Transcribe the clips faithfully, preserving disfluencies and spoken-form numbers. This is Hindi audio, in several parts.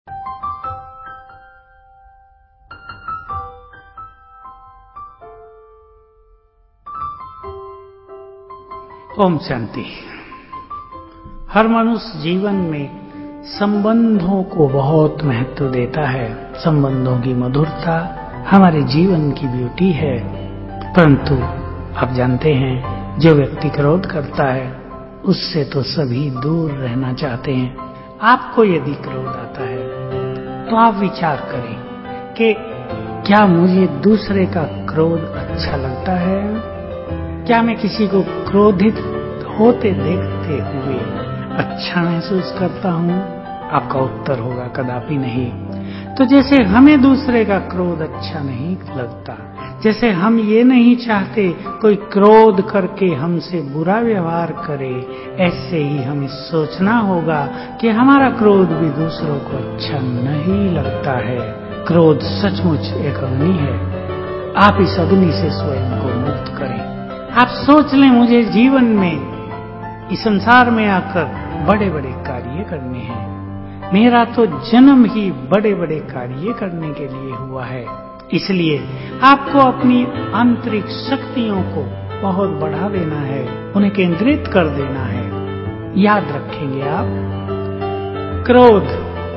ओम शांति। हर मनुष्य जीवन में संबंधों को बहुत महत्व देता है। संबंधों की मधुरता हमारे जीवन की ब्यूटी है। परंतु आप जानते हैं, जो व्यक्ति क्रोध करता है उससे तो सभी दूर रहना चाहते हैं। आपको यदि क्रोध आता है तो आप विचार करें कि क्या मुझे दूसरे का क्रोध अच्छा लगता है? क्या मैं किसी को क्रोधित होते देखते हुए अच्छा महसूस करता हूं? आपका उत्तर होगा कदापि नहीं। तो जैसे हमें दूसरे का क्रोध अच्छा नहीं लगता, जैसे हम ये नहीं चाहते कोई क्रोध करके हमसे बुरा व्यवहार करे, ऐसे ही हमें सोचना होगा कि हमारा क्रोध भी दूसरों को अच्छा नहीं लगता है। क्रोध सचमुच एक अग्नि है। आप इस अग्नि से स्वयं को मुक्त करें। आप सोच लें, मुझे जीवन में इस संसार में आकर बड़े बड़े कार्य करने हैं। मेरा तो जन्म ही बड़े बड़े कार्य करने के लिए हुआ है। इसलिए आपको अपनी आंतरिक शक्तियों को बहुत बढ़ा देना है, उन्हें केंद्रित कर देना है। याद रखेंगे आप, क्रोध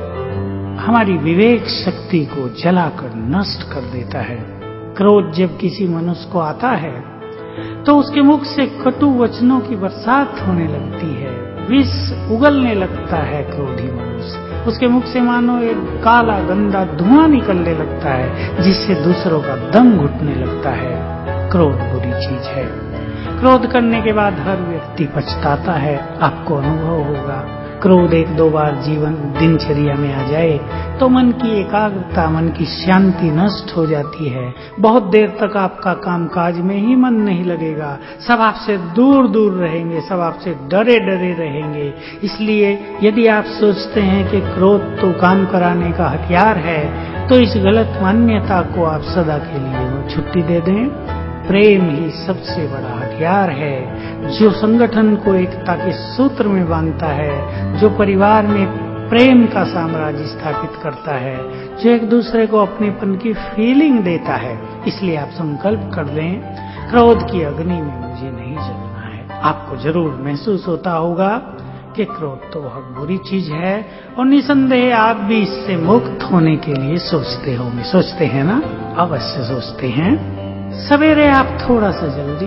हमारी विवेक शक्ति को जलाकर नष्ट कर देता है। क्रोध जब किसी मनुष्य को आता है तो उसके मुख से कटु वचनों की बरसात होने लगती है, विष उगलने लगता है। क्रोधी मनुष्य, उसके मुख से मानो एक काला गंदा धुआं निकलने लगता है, जिससे दूसरों का दम घुटने लगता है। क्रोध बुरी चीज है। क्रोध करने के बाद हर व्यक्ति पछताता है। आपको अनुभव होगा, क्रोध एक दो बार जीवन दिनचर्या में आ जाए तो मन की एकाग्रता, मन की शांति नष्ट हो जाती है। बहुत देर तक आपका कामकाज में ही मन नहीं लगेगा। सब आपसे दूर दूर रहेंगे, सब आपसे डरे डरे रहेंगे। इसलिए यदि आप सोचते हैं कि क्रोध तो काम कराने का हथियार है, तो इस गलत मान्यता को आप सदा के लिए वो छुट्टी दे दें। प्रेम ही सबसे बड़ा हथियार है, जो संगठन को एकता के सूत्र में बांधता है, जो परिवार में प्रेम का साम्राज्य स्थापित करता है, जो एक दूसरे को अपनेपन की फीलिंग देता है। इसलिए आप संकल्प कर लें, क्रोध की अग्नि में मुझे नहीं जलना है। आपको जरूर महसूस होता होगा कि क्रोध तो बहुत बुरी चीज है, और निसंदेह आप भी इससे मुक्त होने के लिए सोचते होंगे। सोचते हैं ना? अवश्य सोचते हैं। सवेरे आप थोड़ा सा जल्दी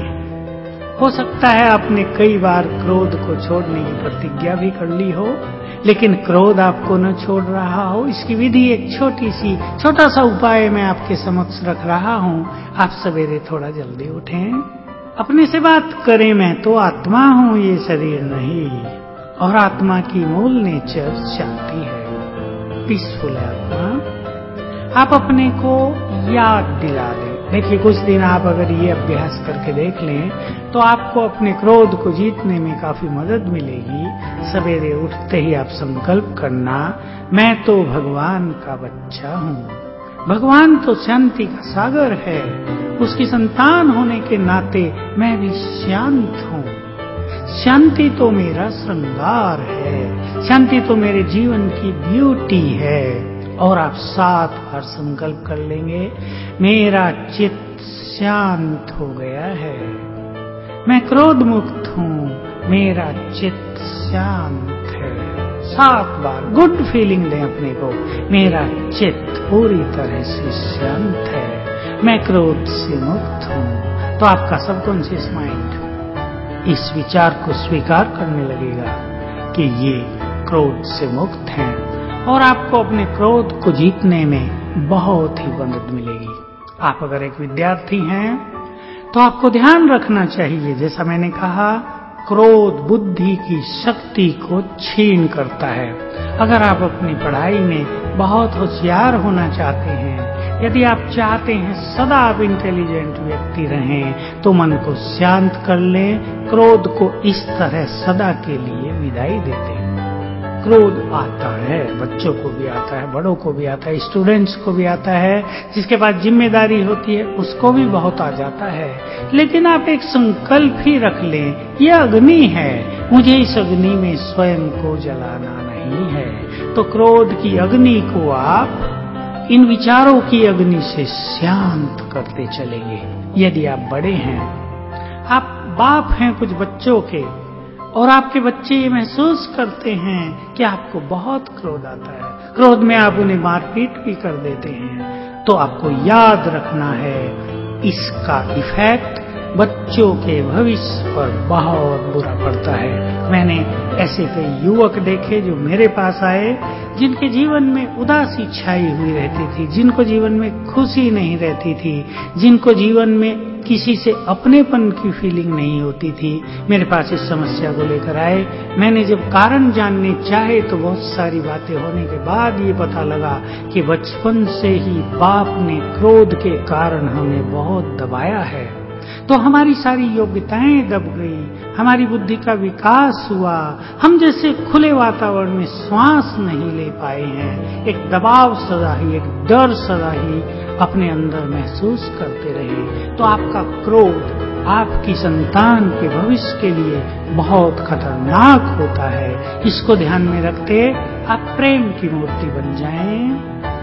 उठें। हो सकता है आपने कई बार क्रोध को छोड़ने की प्रतिज्ञा भी कर ली हो, लेकिन क्रोध आपको न छोड़ रहा हो। इसकी विधि एक छोटी सी छोटा सा उपाय मैं आपके समक्ष रख रहा हूं। आप सवेरे थोड़ा जल्दी उठें, अपने से बात करें, मैं तो आत्मा हूं, ये शरीर नहीं। और आत्मा की मूल नेचर शांति है, पीसफुल है आत्मा। आप अपने को याद दिला दें। देखिए, कुछ दिन आप अगर ये अभ्यास करके देख लें तो आपको अपने क्रोध को जीतने में काफी मदद मिलेगी। सवेरे उठते ही आप संकल्प करना, मैं तो भगवान का बच्चा हूँ। भगवान तो शांति का सागर है, उसकी संतान होने के नाते मैं भी शांत हूँ। शांति तो मेरा श्रृंगार है, शांति तो मेरे जीवन की ब्यूटी है। और आप सात बार संकल्प कर लेंगे, मेरा चित्त शांत हो गया है, मैं क्रोध मुक्त हूँ, मेरा चित्त शांत है। सात बार गुड फीलिंग दें अपने को, मेरा चित्त पूरी तरह से शांत है, मैं क्रोध से मुक्त हूँ। तो आपका सबकॉन्शियस माइंड इस विचार को स्वीकार करने लगेगा कि ये क्रोध से मुक्त हैं, और आपको अपने क्रोध को जीतने में बहुत ही मदद मिलेगी। आप अगर एक विद्यार्थी हैं तो आपको ध्यान रखना चाहिए, जैसा मैंने कहा, क्रोध बुद्धि की शक्ति को छीन करता है। अगर आप अपनी पढ़ाई में बहुत होशियार होना चाहते हैं, यदि आप चाहते हैं सदा आप इंटेलिजेंट व्यक्ति रहें, तो मन को शांत कर लें। क्रोध को इस तरह सदा के लिए विदाई देते हैं। क्रोध आता है, बच्चों को भी आता है, बड़ों को भी आता है, स्टूडेंट्स को भी आता है, जिसके पास जिम्मेदारी होती है उसको भी बहुत आ जाता है। लेकिन आप एक संकल्प ही रख लें, यह अग्नि है, मुझे इस अग्नि में स्वयं को जलाना नहीं है। तो क्रोध की अग्नि को आप इन विचारों की अग्नि से शांत करते चलेंगे। यदि आप बड़े हैं, आप बाप हैं कुछ बच्चों के, और आपके बच्चे ये महसूस करते हैं कि आपको बहुत क्रोध आता है, क्रोध में आप उन्हें मारपीट भी कर देते हैं, तो आपको याद रखना है इसका इफेक्ट बच्चों के भविष्य पर बहुत बुरा पड़ता है। मैंने ऐसे कई युवक देखे जो मेरे पास आए, जिनके जीवन में उदासी छाई हुई रहती थी, जिनको जीवन में खुशी नहीं रहती थी, जिनको जीवन में किसी से अपनेपन की फीलिंग नहीं होती थी। मेरे पास इस समस्या को लेकर आए। मैंने जब कारण जानने चाहे तो बहुत सारी बातें होने के बाद ये पता लगा कि बचपन से ही बाप ने क्रोध के कारण हमें बहुत दबाया है, तो हमारी सारी योग्यताएं दब गई, हमारी बुद्धि का विकास हुआ, हम जैसे खुले वातावरण में श्वास नहीं ले पाए हैं, एक दबाव सदा ही, एक डर सदा ही अपने अंदर महसूस करते रहे। तो आपका क्रोध आपकी संतान के भविष्य के लिए बहुत खतरनाक होता है। इसको ध्यान में रखते आप प्रेम की मूर्ति बन जाएं,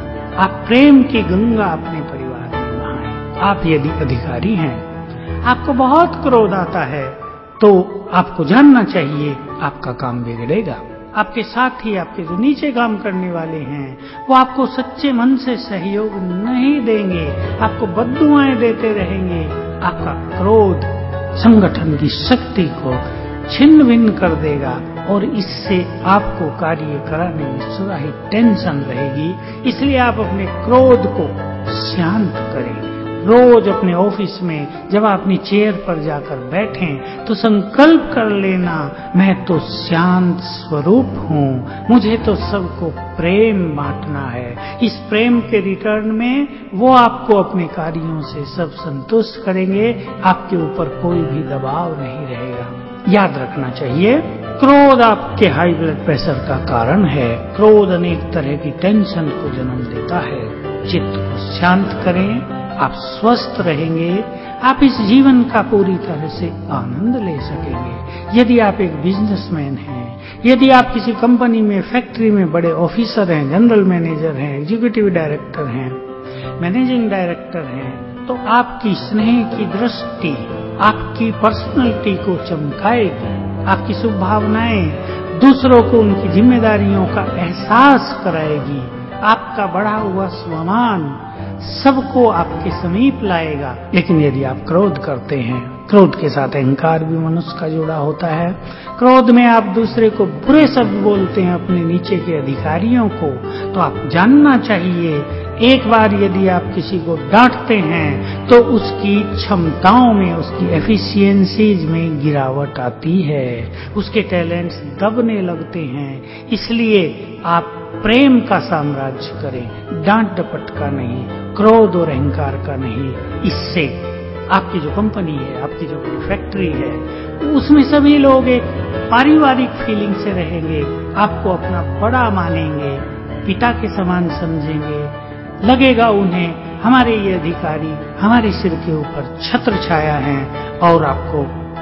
आप प्रेम की गंगा अपने परिवार में बहाएं। आप यदि अधिकारी हैं, आपको बहुत क्रोध आता है, तो आपको जानना चाहिए आपका काम बिगड़ेगा। आपके साथी, आपके जो नीचे काम करने वाले हैं, वो आपको सच्चे मन से सहयोग नहीं देंगे, आपको बद्दुआएं देते रहेंगे। आपका क्रोध संगठन की शक्ति को छिन्न भिन्न कर देगा और इससे आपको कार्य कराने में सदा ही टेंशन रहेगी। इसलिए आप अपने क्रोध को शांत करें। रोज अपने ऑफिस में जब आप अपनी चेयर पर जाकर बैठें तो संकल्प कर लेना, मैं तो शांत स्वरूप हूँ, मुझे तो सबको प्रेम बांटना है। इस प्रेम के रिटर्न में वो आपको अपने कार्यों से सब संतुष्ट करेंगे, आपके ऊपर कोई भी दबाव नहीं रहेगा। याद रखना चाहिए, क्रोध आपके हाई ब्लड प्रेशर का कारण है। क्रोध अनेक तरह की टेंशन को जन्म देता है। चित्त को शांत करें, आप स्वस्थ रहेंगे, आप इस जीवन का पूरी तरह से आनंद ले सकेंगे। यदि आप एक बिजनेसमैन हैं, यदि आप किसी कंपनी में, फैक्ट्री में बड़े ऑफिसर हैं, जनरल मैनेजर हैं, एग्जीक्यूटिव डायरेक्टर हैं, मैनेजिंग डायरेक्टर हैं, तो आपकी स्नेह की दृष्टि आपकी पर्सनैलिटी को चमकाएगी। आपकी शुभ भावनाएं दूसरों को उनकी जिम्मेदारियों का एहसास कराएगी। आपका बढ़ा हुआ स्वमान सबको आपके समीप लाएगा। लेकिन यदि आप क्रोध करते हैं, क्रोध के साथ अहंकार भी मनुष्य का जुड़ा होता है। क्रोध में आप दूसरे को बुरे शब्द बोलते हैं, अपने नीचे के अधिकारियों को, तो आप जानना चाहिए, एक बार यदि आप किसी को डांटते हैं तो उसकी क्षमताओं में, उसकी एफिशिएंसीज में गिरावट आती है, उसके टैलेंट्स दबने लगते हैं। इसलिए आप प्रेम का साम्राज्य करें, डांट डपट का नहीं, क्रोध और अहंकार का नहीं। इससे आपकी जो कंपनी है, आपकी जो फैक्ट्री है, उसमें सभी लोग एक पारिवारिक फीलिंग से रहेंगे, आपको अपना बड़ा मानेंगे, पिता के समान समझेंगे। लगेगा उन्हें हमारे ये अधिकारी हमारे सिर के ऊपर छत्र छाया है, और आपको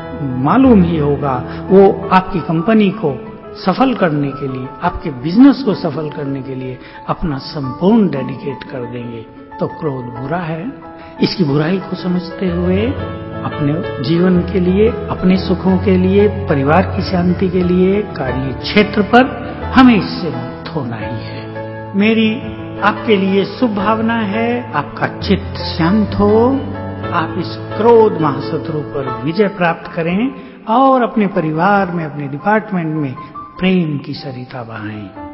मालूम ही होगा वो आपकी कंपनी को सफल करने के लिए, आपके बिजनेस को सफल करने के लिए अपना संपूर्ण डेडिकेट कर देंगे। तो क्रोध बुरा है, इसकी बुराई को समझते हुए अपने जीवन के लिए, अपने सुखों के लिए, परिवार की शांति के लिए, कार्य क्षेत्र पर हमें इससे मुक्त होना ही है। मेरी आपके लिए शुभ भावना है, आपका चित्त शांत हो, आप इस क्रोध महाशत्रु पर विजय प्राप्त करें और अपने परिवार में, अपने डिपार्टमेंट में प्रेम की सरिता बहाएं।